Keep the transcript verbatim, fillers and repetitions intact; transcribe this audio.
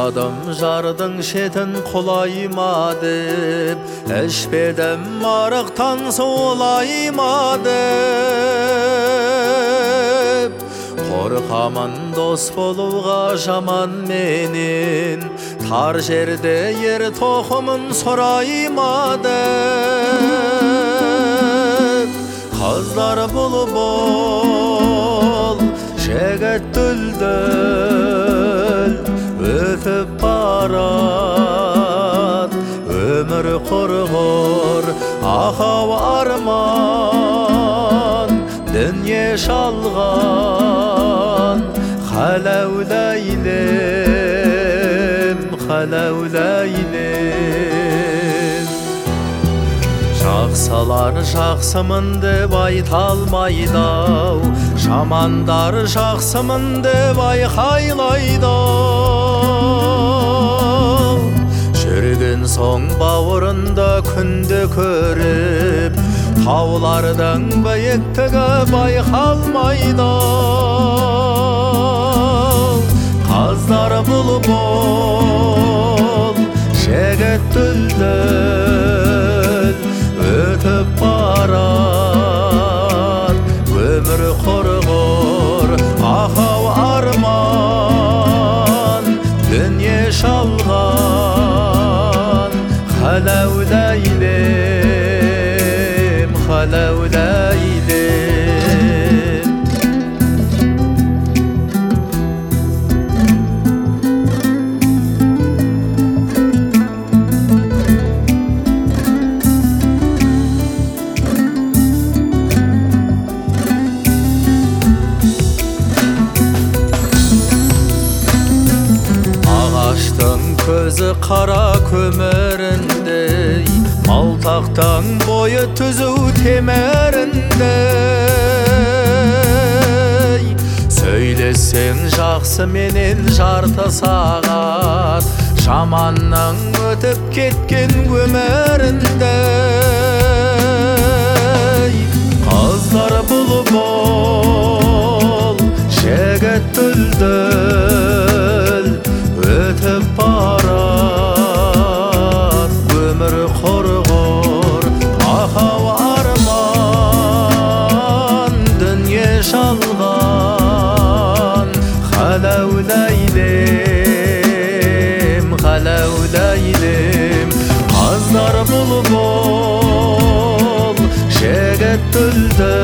Ойладым жардың шетін құлайма деп, ішпедім марықтан суылайма деп. Қорқамын дос болуға жаман менен, тар жерде ер тоқымын сұрайма деп. Қыздар бұлы бол, жігіт дүлдүл, өтіп барад өмір құрғыр, ақау арман дүние шалған. Қаләуләйлем, қаләуләйлем. Жақсылар жақсымын деп айта алмайды-ау, жамандар жақсымын деп айқайлайды-ау. Жүрген соң бауырында күнді көріп, таулардың биіктігі байқалмайды-ау. Қыздар бұлы бол, жігіт дүлдүл, өтіп барад өмір құрғыр, ақау арман дүние шалған. Қаләуләйлем, қаләуләйлем. Көзі қара көміріндей, малтақтан бойы түзу теміріндей. Сөйлесең жақсы менен жарты сағат, жаманның өтіп кеткен өміріндей. Қыздар бұлы бол, жігіт дүлдүл, өтіп барад өмір құрғыр, ақау арман дүние шалған. Қаләуләйлем, қаләуләйлем. Қыздар бұлы бол, жігіт дүлдүл,